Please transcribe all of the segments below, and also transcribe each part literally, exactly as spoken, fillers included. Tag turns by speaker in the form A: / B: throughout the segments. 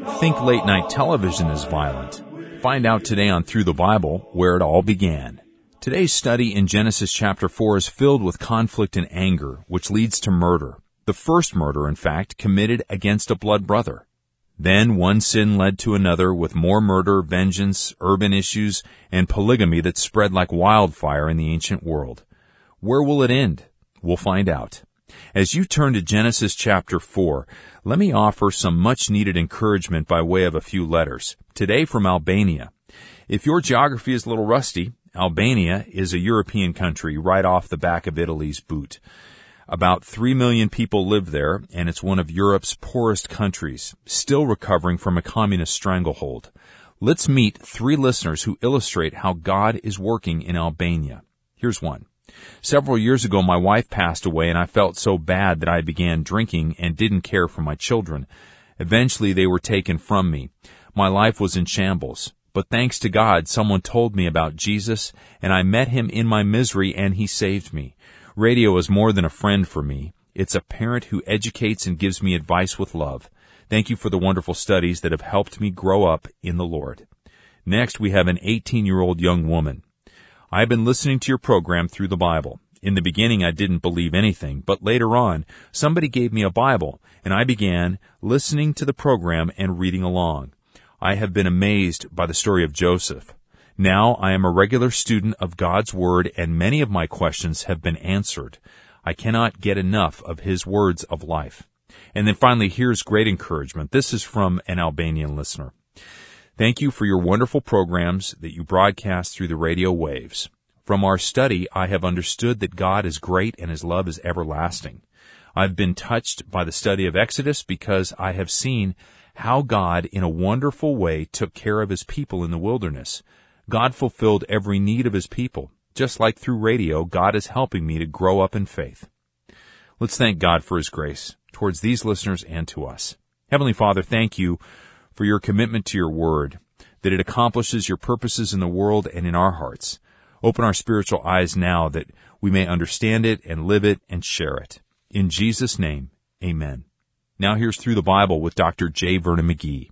A: Think late-night television is violent. Find out today on Through the Bible where it all began. Today's study in Genesis chapter four is filled with conflict and anger, which leads to murder. The first murder, in fact, committed against a blood brother. Then one sin led to another with more murder, vengeance, urban issues, and polygamy that spread like wildfire in the ancient world. Where will it end? We'll find out. As you turn to Genesis chapter four, let me offer some much-needed encouragement by way of a few letters. Today from Albania. If your geography is a little rusty, Albania is a European country right off the back of Italy's boot. About three million people live there, and it's one of Europe's poorest countries, still recovering from a communist stranglehold. Let's meet three listeners who illustrate how God is working in Albania. Here's one. Several years ago, my wife passed away, and I felt so bad that I began drinking and didn't care for my children. Eventually, they were taken from me. My life was in shambles. But thanks to God, someone told me about Jesus, and I met him in my misery, and he saved me. Radio is more than a friend for me. It's a parent who educates and gives me advice with love. Thank you for the wonderful studies that have helped me grow up in the Lord. Next, we have an eighteen-year-old young woman. I've been listening to your program Through the Bible. In the beginning, I didn't believe anything, but later on, somebody gave me a Bible, and I began listening to the program and reading along. I have been amazed by the story of Joseph. Now I am a regular student of God's Word, and many of my questions have been answered. I cannot get enough of His words of life. And then finally, here's great encouragement. This is from an Albanian listener. Thank you for your wonderful programs that you broadcast through the radio waves. From our study, I have understood that God is great and His love is everlasting. I've been touched by the study of Exodus because I have seen how God, in a wonderful way, took care of His people in the wilderness. God fulfilled every need of His people. Just like through radio, God is helping me to grow up in faith. Let's thank God for His grace towards these listeners and to us. Heavenly Father, thank you for your commitment to your word, that it accomplishes your purposes in the world and in our hearts. Open our spiritual eyes now that we may understand it and live it and share it. In Jesus' name, amen. Now here's Through the Bible with Doctor J. Vernon McGee.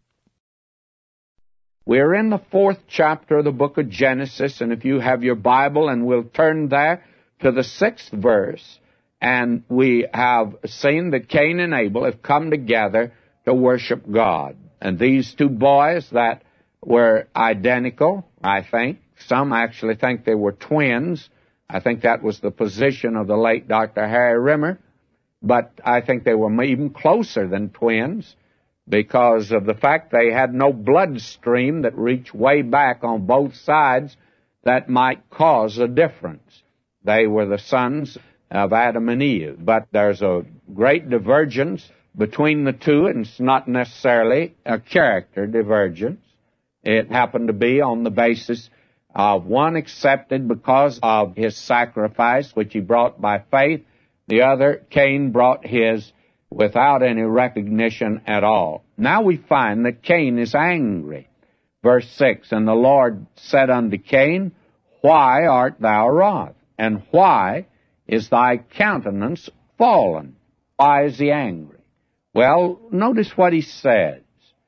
B: We're in the fourth chapter of the book of Genesis, and if you have your Bible, and we'll turn there to the sixth verse, and we have seen that Cain and Abel have come together to worship God. And these two boys that were identical, I think. Some actually think they were twins. I think that was the position of the late Doctor Harry Rimmer. But I think they were even closer than twins because of the fact they had no bloodstream that reached way back on both sides that might cause a difference. They were the sons of Adam and Eve. But there's a great divergence between the two, and it's not necessarily a character divergence. It happened to be on the basis of one accepted because of his sacrifice, which he brought by faith. The other, Cain, brought his without any recognition at all. Now we find that Cain is angry. Verse six, and the Lord said unto Cain, why art thou wroth? And why is thy countenance fallen? Why is he angry? Well, notice what he says.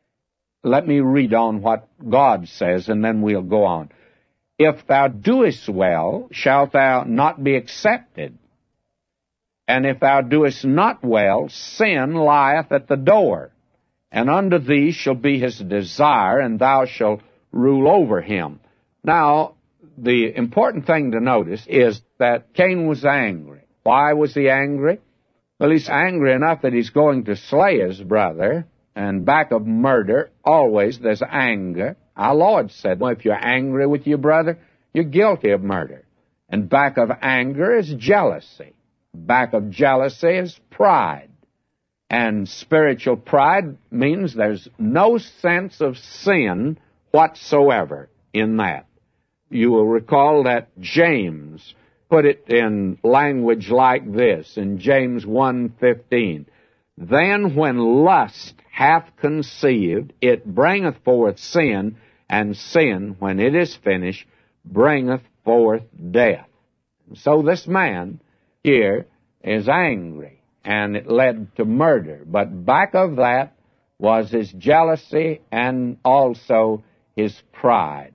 B: Let me read on what God says, and then we'll go on. If thou doest well, shalt thou not be accepted. And if thou doest not well, sin lieth at the door. And unto thee shall be his desire, and thou shalt rule over him. Now, the important thing to notice is that Cain was angry. Why was he angry? Well, he's angry enough that he's going to slay his brother, and back of murder, always there's anger. Our Lord said, well, if you're angry with your brother, you're guilty of murder. And back of anger is jealousy. Back of jealousy is pride. And spiritual pride means there's no sense of sin whatsoever in that. You will recall that James put it in language like this, in James one fifteen. Then when lust hath conceived, it bringeth forth sin, and sin, when it is finished, bringeth forth death. So this man here is angry, and it led to murder. But back of that was his jealousy and also his pride.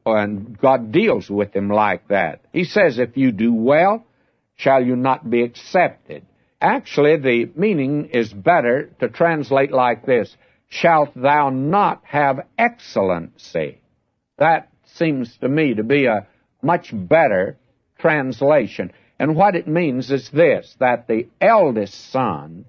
B: And God deals with him like that. He says, if you do well, shall you not be accepted? Actually, the meaning is better to translate like this: shalt thou not have excellency? That seems to me to be a much better translation. And what it means is this, that the eldest son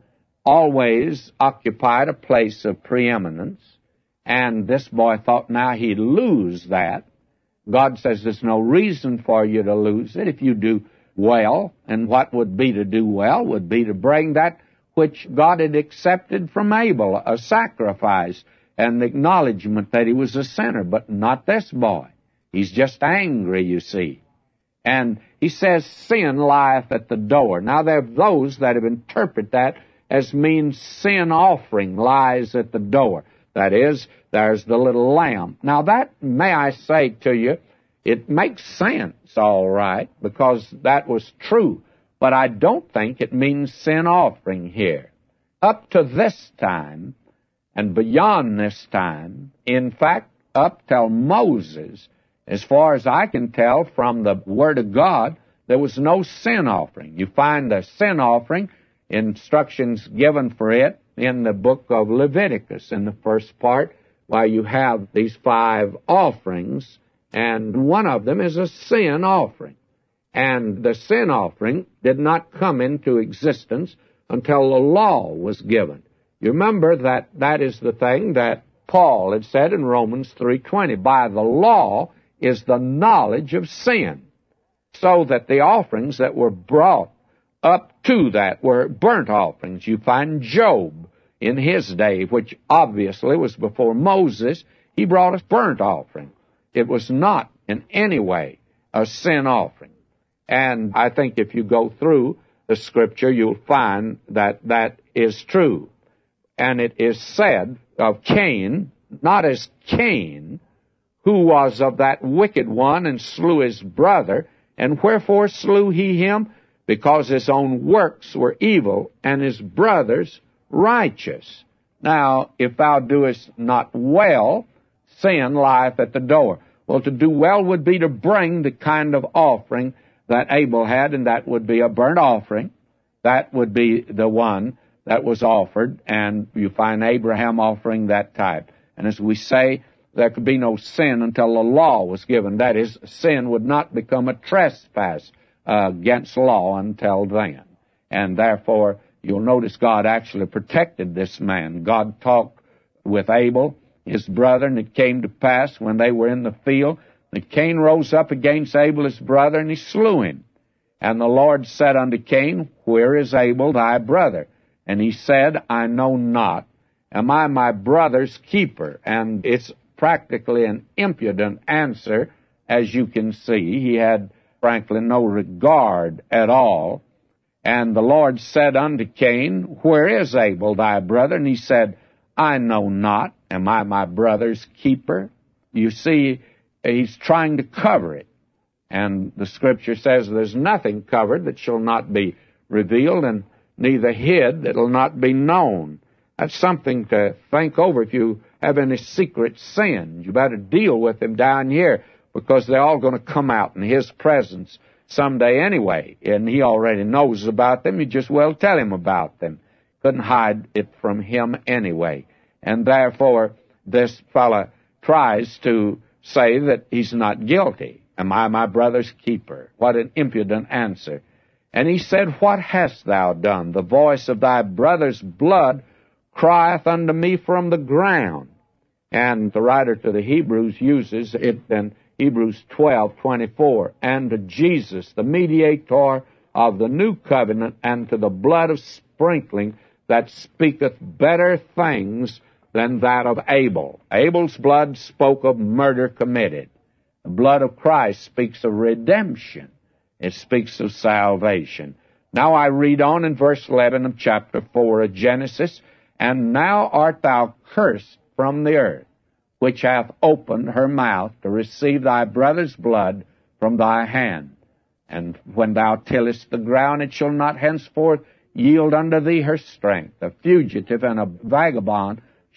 B: always occupied a place of preeminence, and this boy thought now he'd lose that. God says there's no reason for you to lose it if you do well, and what would be to do well would be to bring that which God had accepted from Abel, a sacrifice, and the acknowledgement that he was a sinner, but not this boy. He's just angry, you see. And he says, sin lieth at the door. Now, there are those that have interpreted that as means sin offering lies at the door. That is, there's the little lamb. Now, that, may I say to you, it makes sense, all right, because that was true. But I don't think it means sin offering here. Up to this time, and beyond this time, in fact, up till Moses, as far as I can tell from the Word of God, there was no sin offering. You find the sin offering, instructions given for it, in the book of Leviticus, in the first part, where you have these five offerings, and one of them is a sin offering. And the sin offering did not come into existence until the law was given. You remember that that is the thing that Paul had said in Romans three twenty, by the law is the knowledge of sin. So that the offerings that were brought up to that were burnt offerings. You find Job in his day, which obviously was before Moses, he brought a burnt offering. It was not in any way a sin offering. And I think if you go through the Scripture, you'll find that that is true. And it is said of Cain, not as Cain, who was of that wicked one and slew his brother. And wherefore slew he him? Because his own works were evil, and his brother's righteous. Now, if thou doest not well, sin lieth at the door. Well, to do well would be to bring the kind of offering that Abel had, and that would be a burnt offering. That would be the one that was offered, and you find Abraham offering that type. And as we say, there could be no sin until the law was given. That is, sin would not become a trespass uh, against law until then. And therefore, you'll notice God actually protected this man. God talked with Abel, his brother, and it came to pass when they were in the field that Cain rose up against Abel his brother, and he slew him. And the Lord said unto Cain, where is Abel thy brother? And he said, I know not. Am I my brother's keeper? And it's practically an impudent answer, as you can see. He had, frankly, no regard at all. And the Lord said unto Cain, where is Abel thy brother? And he said, I know not. Am I my brother's keeper? You see, he's trying to cover it. And the Scripture says there's nothing covered that shall not be revealed, and neither hid that will not be known. That's something to think over. If you have any secret sins, you better deal with them down here, because they're all going to come out in His presence someday anyway. And He already knows about them. You just well tell Him about them. Couldn't hide it from Him anyway. And therefore, this fellow tries to say that he's not guilty. Am I my brother's keeper? What an impudent answer. And he said, what hast thou done? The voice of thy brother's blood crieth unto me from the ground. And the writer to the Hebrews uses it in Hebrews twelve twenty-four. And to Jesus, the mediator of the new covenant, and to the blood of sprinkling that speaketh better things than that of Abel. Abel's blood spoke of murder committed. The blood of Christ speaks of redemption. It speaks of salvation. Now I read on in verse eleven of chapter four of Genesis, and now art thou cursed from the earth, which hath opened her mouth to receive thy brother's blood from thy hand. And when thou tillest the ground, it shall not henceforth yield unto thee her strength. A fugitive and a vagabond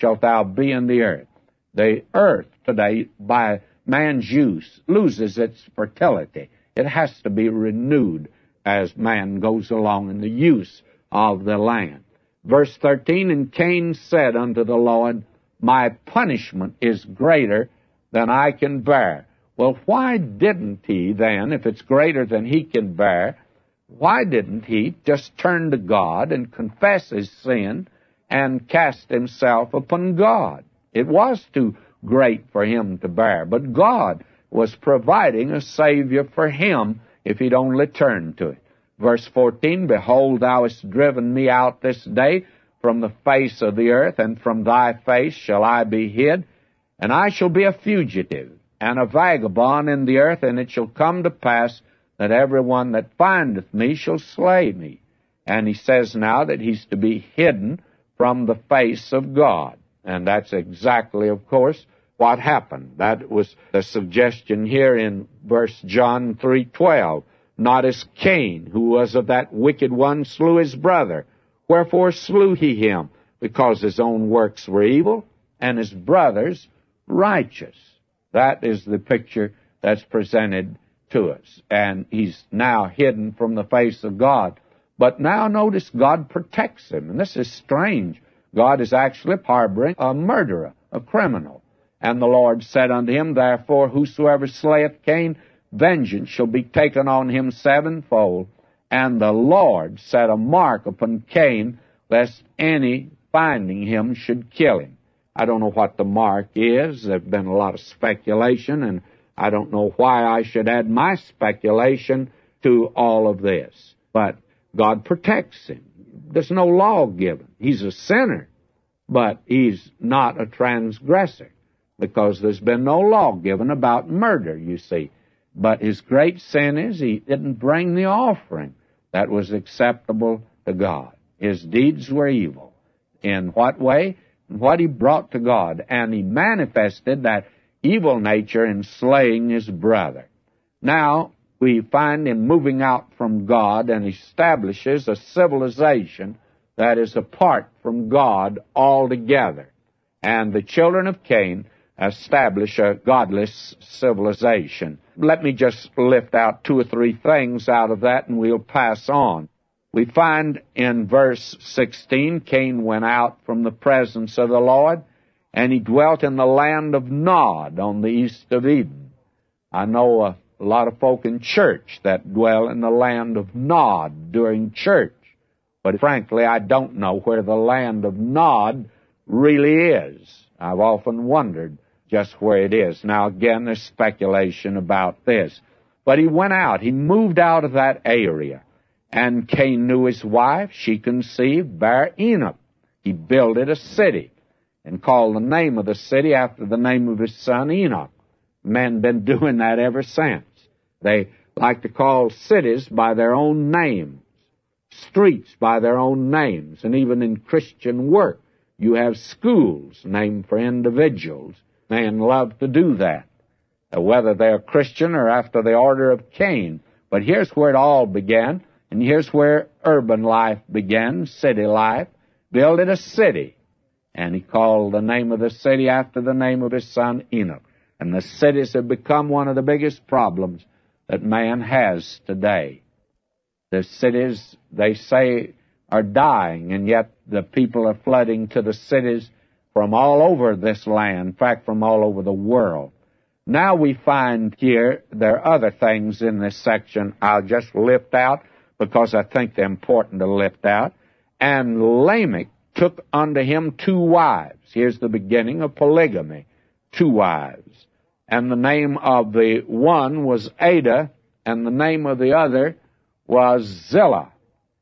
B: shalt thou be in the earth. The earth today, by man's use, loses its fertility. It has to be renewed as man goes along in the use of the land. Verse thirteen, and Cain said unto the Lord, my punishment is greater than I can bear. Well, why didn't he then, if it's greater than he can bear, why didn't he just turn to God and confess his sin and cast himself upon God? It was too great for him to bear, but God was providing a Savior for him if he'd only turn to it. Verse fourteen, behold, thou hast driven me out this day from the face of the earth, and from thy face shall I be hid, and I shall be a fugitive and a vagabond in the earth, and it shall come to pass that every one that findeth me shall slay me. And he says now that he's to be hidden from the face of God. And that's exactly, of course, what happened. That was the suggestion here in verse John three twelve. Not as Cain, who was of that wicked one, slew his brother. Wherefore slew he him? Because his own works were evil, and his brother's righteous. That is the picture that's presented to us. And he's now hidden from the face of God. But now notice God protects him. And this is strange. God is actually harboring a murderer, a criminal. And the Lord said unto him, therefore, whosoever slayeth Cain, vengeance shall be taken on him sevenfold. And the Lord set a mark upon Cain, lest any finding him should kill him. I don't know what the mark is. There's been a lot of speculation, and I don't know why I should add my speculation to all of this. But God protects him. There's no law given. He's a sinner, but he's not a transgressor, because there's been no law given about murder, you see. But his great sin is he didn't bring the offering that was acceptable to God. His deeds were evil. In what way? What he brought to God. And he manifested that evil nature in slaying his brother. Now, we find him moving out from God and establishes a civilization that is apart from God altogether. And the children of Cain establish a godless civilization. Let me just lift out two or three things out of that, and we'll pass on. We find in verse sixteen, Cain went out from the presence of the Lord, and he dwelt in the land of Nod on the east of Eden. I know a, a lot of folk in church that dwell in the land of Nod during church, but frankly, I don't know where the land of Nod really is. I've often wondered just where it is. Now, again, there's speculation about this. But he went out. He moved out of that area. And Cain knew his wife. She conceived, bare Enoch. He builded a city and called the name of the city after the name of his son Enoch. Men been doing that ever since. They like to call cities by their own names, streets by their own names, and even in Christian work, you have schools named for individuals. Men love to do that, whether they're Christian or after the order of Cain. But here's where it all began, and here's where urban life began, city life. Builded a city, and he called the name of the city after the name of his son Enoch. And the cities have become one of the biggest problems that man has today. The cities, they say, are dying, and yet the people are flooding to the cities from all over this land, in fact, from all over the world. Now we find here there are other things in this section I'll just lift out because I think they're important to lift out. And Lamech took unto him two wives. Here's the beginning of polygamy. Two wives. And the name of the one was Ada, and the name of the other was Zillah.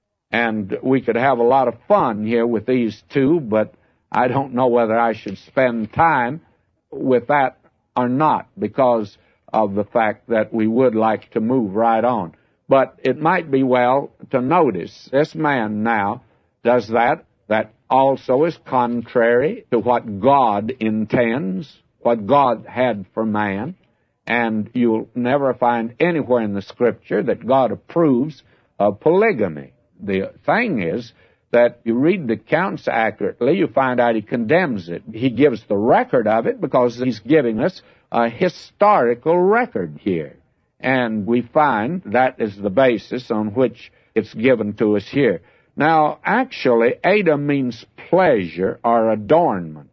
B: And we could have a lot of fun here with these two, but I don't know whether I should spend time with that or not because of the fact that we would like to move right on. But it might be well to notice this man now does that. That also is contrary to what God intends, what God had for man. And you'll never find anywhere in the Scripture that God approves of polygamy. The thing is that you read the accounts accurately, you find out he condemns it. He gives the record of it because he's giving us a historical record here. And we find that is the basis on which it's given to us here. Now, actually, Ada means pleasure or adornment.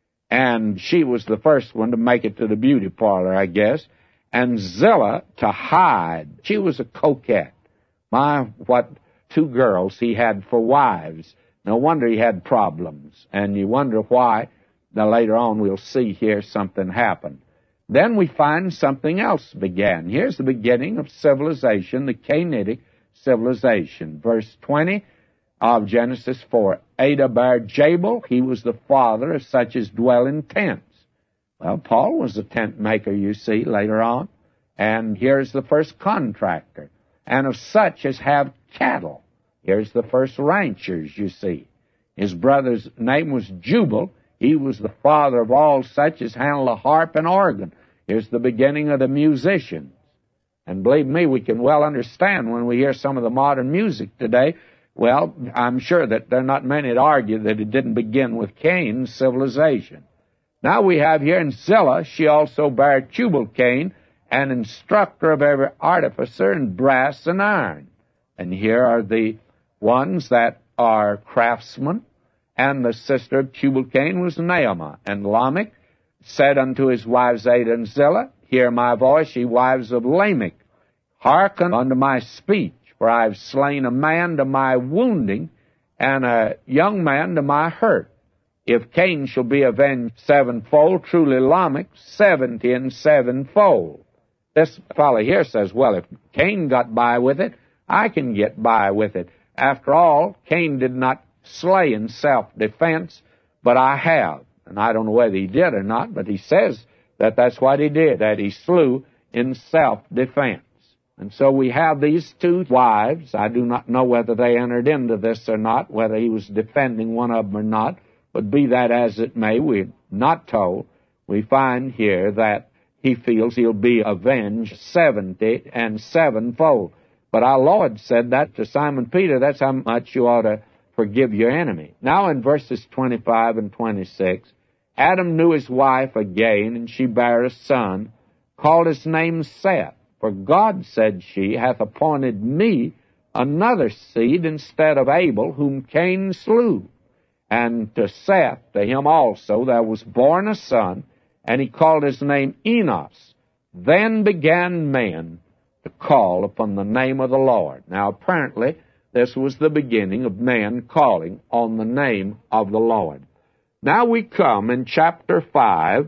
B: And she was the first one to make it to the beauty parlor, I guess. And Zillah, to hide. She was a coquette. My, what two girls he had for wives. No wonder he had problems. And you wonder why. Now, later on, we'll see here something happen. Then we find something else began. Here's the beginning of civilization, the Canaanitic civilization. Verse twenty of Genesis four. Ada bare Jabal. He was the father of such as dwell in tents. Well, Paul was a tent maker, you see, later on. And here's the first contractor. And of such as have cattle. Here's the first ranchers, you see. His brother's name was Jubal. He was the father of all such as handle a harp and organ. Here's the beginning of the musicians. And believe me, we can well understand when we hear some of the modern music today. Well, I'm sure that there are not many that argue that it didn't begin with Cain's civilization. Now we have here in Zillah, she also bare Tubal-Cain, an instructor of every artificer in brass and iron. And here are the ones that are craftsmen. And the sister of Tubal-Cain was Naamah. And Lamech said unto his wives Ada and Zillah, Hear my voice, ye wives of Lamech. Hearken unto my speech, for I have slain a man to my wounding, and a young man to my hurt. If Cain shall be avenged sevenfold, truly Lamech seventy and sevenfold. This fellow here says, well, if Cain got by with it, I can get by with it. After all, Cain did not slay in self-defense, but I have. And I don't know whether he did or not, but he says that that's what he did, that he slew in self-defense. And so we have these two wives. I do not know whether they entered into this or not, whether he was defending one of them or not, but be that as it may, we're not told. We find here that he feels he'll be avenged seventy and sevenfold. But our Lord said that to Simon Peter, that's how much you ought to forgive your enemy. Now in verses twenty-five and twenty-six, Adam knew his wife again, and she bare a son, called his name Seth. For God, said she, hath appointed me another seed instead of Abel, whom Cain slew. And to Seth, to him also, there was born a son, and he called his name Enos. Then began men to call upon the name of the Lord. Now apparently, this was the beginning of men calling on the name of the Lord. Now we come in chapter five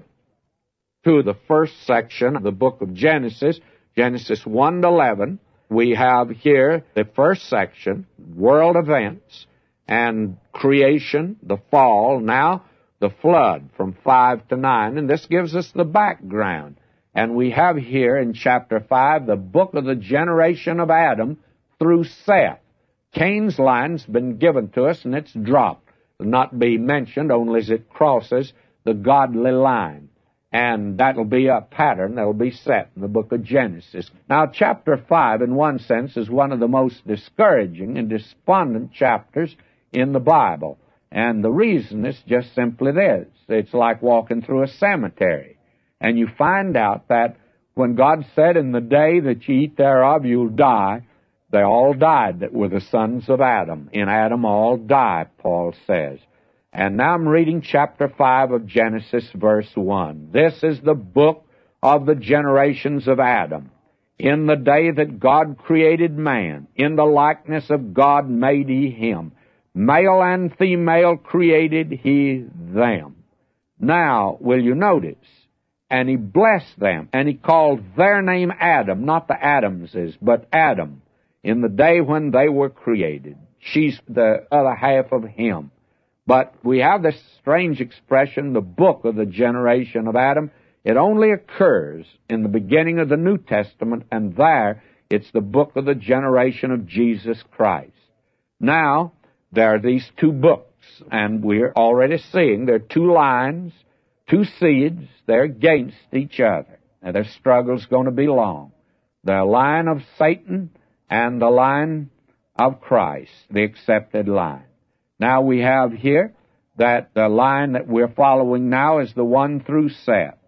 B: to the first section of the book of Genesis, Genesis one to eleven. We have here the first section, world events, and creation, the fall, now the flood from five to nine, and this gives us the background. And we have here in chapter five the book of the generation of Adam through Seth. Cain's line's been given to us, and it's dropped. It'll not be mentioned only as it crosses the godly line. And that'll be a pattern that'll be set in the book of Genesis. Now, chapter five, in one sense, is one of the most discouraging and despondent chapters in the Bible. And the reason is just simply this. It's like walking through a cemetery. And you find out that when God said, in the day that you eat thereof, you'll die, they all died that were the sons of Adam. In Adam all die, Paul says. And now I'm reading chapter five of Genesis, verse one. This is the book of the generations of Adam. In the day that God created man, in the likeness of God made he him. Male and female created he them. Now, will you notice? And he blessed them, and he called their name Adam, not the Adamses, but Adam, in the day when they were created. She's the other half of him. But we have this strange expression, the book of the generation of Adam. It only occurs in the beginning of the New Testament, and there it's the book of the generation of Jesus Christ. Now, there are these two books, and we're already seeing there are two lines, two seeds. They're against each other. Now, their struggle's going to be long. The line of Satan and the line of Christ, the accepted line. Now we have here that the line that we're following now is the one through Seth.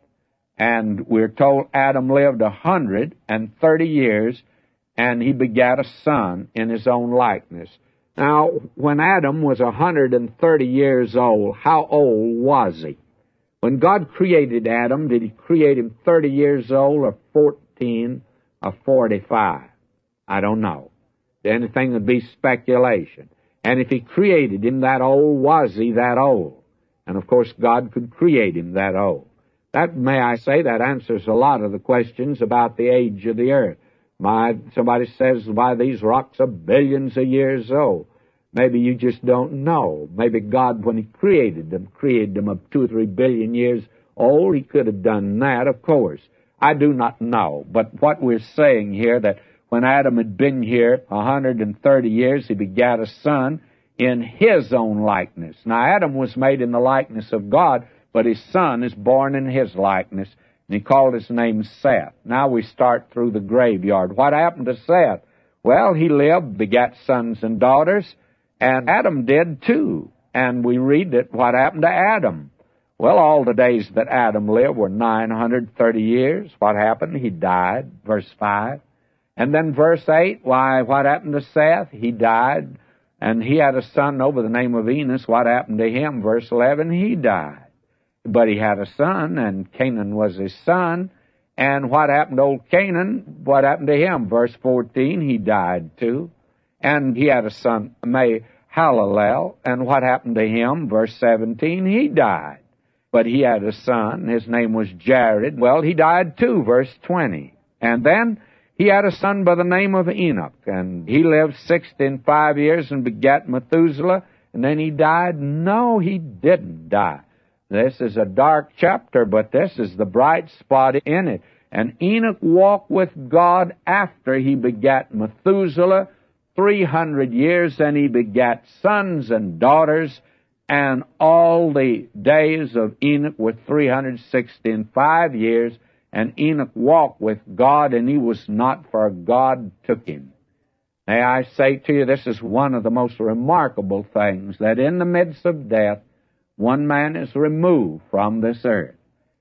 B: And we're told Adam lived a hundred and thirty years, and he begat a son in his own likeness. Now, when Adam was a hundred and thirty years old, how old was he? When God created Adam, did he create him thirty years old or fourteen or forty-five? I don't know. Anything would be speculation. And if he created him that old, was he that old? And of course, God could create him that old. That, may I say, that answers a lot of the questions about the age of the earth. My, somebody says, why, these rocks are billions of years old. Maybe you just don't know. Maybe God, when he created them, created them of two or three billion years old. He could have done that, of course. I do not know. But what we're saying here, that when Adam had been here a hundred and thirty years, he begat a son in his own likeness. Now, Adam was made in the likeness of God, but his son is born in his likeness, and he called his name Seth. Now we start through the graveyard. What happened to Seth? Well, he lived, begat sons and daughters, and Adam did too. And we read that what happened to Adam? Well, all the days that Adam lived were nine hundred thirty years. What happened? He died, verse five. And then verse eight, why, what happened to Seth? He died, and he had a son over the name of Enos. What happened to him? Verse eleven, he died. But he had a son, and Canaan was his son. And what happened to old Canaan? What happened to him? Verse fourteen, he died too. And he had a son, Mahalalel. And what happened to him? Verse seventeen, he died. But he had a son, his name was Jared. Well, he died too, verse twenty. And then he had a son by the name of Enoch, and he lived sixty and five years and begat Methuselah, and then he died. No, he didn't die. This is a dark chapter, but this is the bright spot in it. And Enoch walked with God after he begat Methuselah three hundred years, and he begat sons and daughters, and all the days of Enoch were three hundred sixty and five years, and Enoch walked with God, and he was not, for God took him. May I say to you, this is one of the most remarkable things, that in the midst of death, one man is removed from this earth.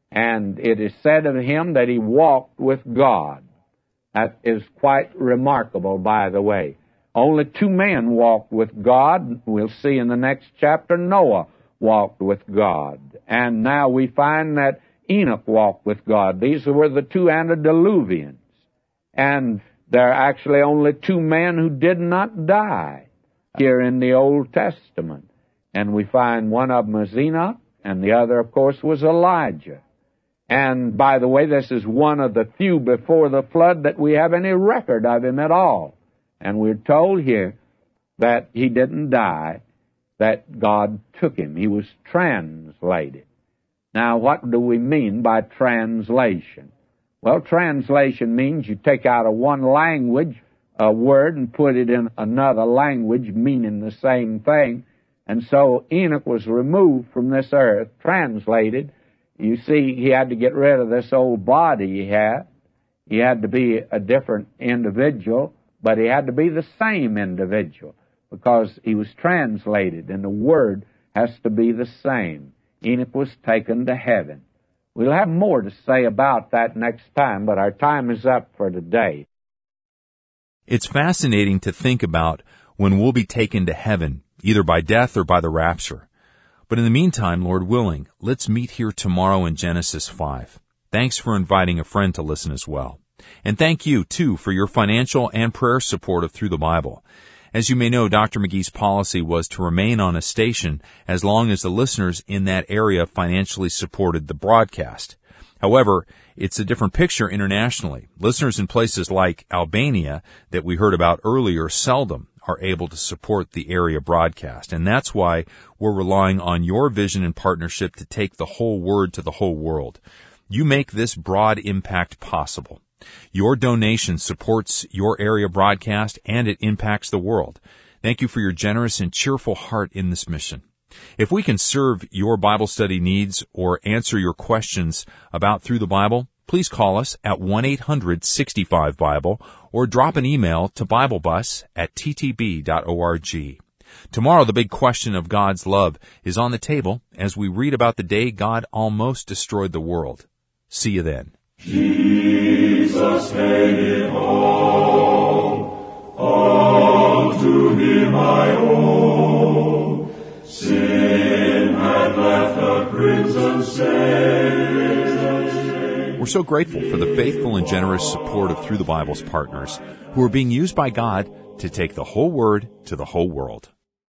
B: And it is said of him that he walked with God. That is quite remarkable, by the way. Only two men walked with God. We'll see in the next chapter, Noah walked with God. And now we find that Enoch walked with God. These were the two antediluvians. And there are actually only two men who did not die here in the Old Testament. And we find one of them was Enoch, and the other, of course, was Elijah. And, by the way, this is one of the few before the flood that we have any record of him at all. And we're told here that he didn't die, that God took him. He was translated. Now, what do we mean by translation? Well, translation means you take out of one language a word and put it in another language meaning the same thing. And so Enoch was removed from this earth, translated. You see, he had to get rid of this old body he had. He had to be a different individual, but he had to be the same individual because he was translated, and the word has to be the same. Enoch was taken to heaven. We'll have more to say about that next time, but our time is up for today.
A: It's fascinating to think about when we'll be taken to heaven, either by death or by the rapture. But in the meantime, Lord willing, let's meet here tomorrow in Genesis five. Thanks for inviting a friend to listen as well. And thank you, too, for your financial and prayer support of Through the Bible. As you may know, Doctor McGee's policy was to remain on a station as long as the listeners in that area financially supported the broadcast. However, it's a different picture internationally. Listeners in places like Albania that we heard about earlier seldom are able to support the area broadcast. And that's why we're relying on your vision and partnership to take the whole word to the whole world. You make this broad impact possible. Your donation supports your area broadcast, and it impacts the world. Thank you for your generous and cheerful heart in this mission. If we can serve your Bible study needs or answer your questions about Through the Bible, please call us at one eight hundred sixty-five Bible or drop an email to BibleBus at t t b dot org. Tomorrow, the big question of God's love is on the table as we read about the day God almost destroyed the world. See you then.
C: Jesus paid it all, all to Him I owe. Sin had left a crimson stain.
A: We're so grateful for the faithful and generous support of Through the Bible's partners who are being used by God to take the whole Word to the whole world.